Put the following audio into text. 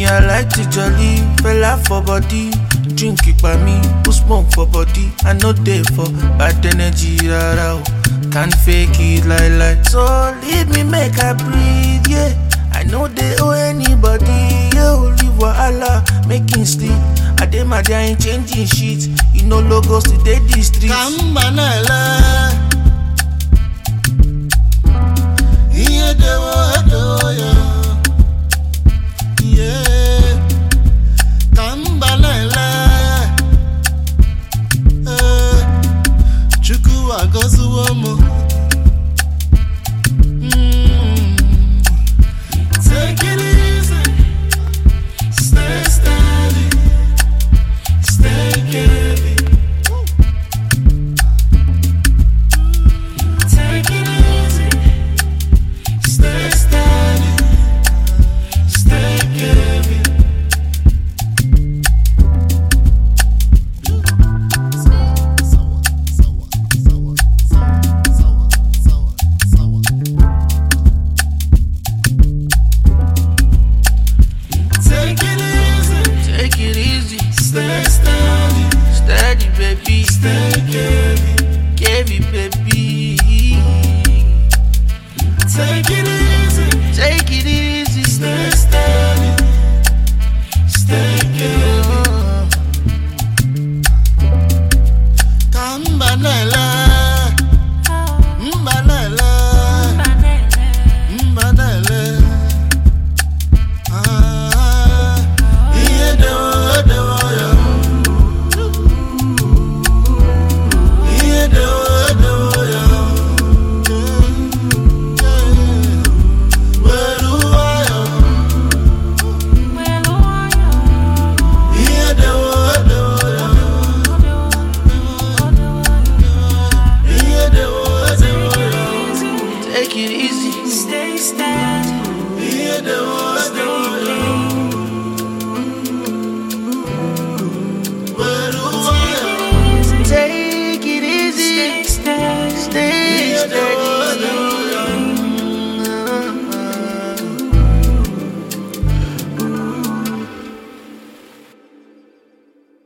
I like to jolly, fella for body. Drink it by me, who smoke for body. I know they for bad energy, rara. Can't fake it like. So leave me make I breathe, yeah. I know they owe anybody, yeah. Leave wahala, making sleep. I dey my day, I ain't changing shit. You know logos today, the streets. Kambanala.